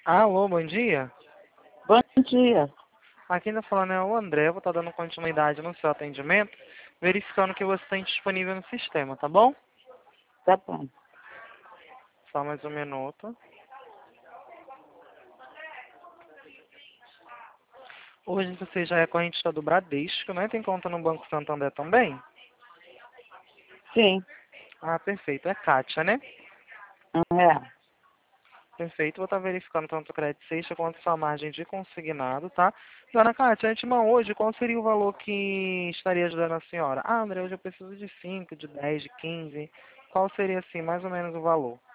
Alô, bom dia. Bom dia. Aqui ainda falando é o André, vou estar dando continuidade no seu atendimento, verificando que você tem disponível no sistema, tá bom? Tá bom. Só mais um minuto. Hoje você já é correntista do Bradesco, né? Tem conta no Banco Santander também? Sim. Ah, perfeito. É Kátia, né? É. Perfeito. Vou estar verificando tanto o crédito sexta quanto sua margem de consignado, tá? Dona Kátia, antemão, hoje, qual seria o valor que estaria ajudando a senhora? Ah, André, hoje eu preciso de 5, de 10, de 15. Qual seria, assim, mais ou menos o valor?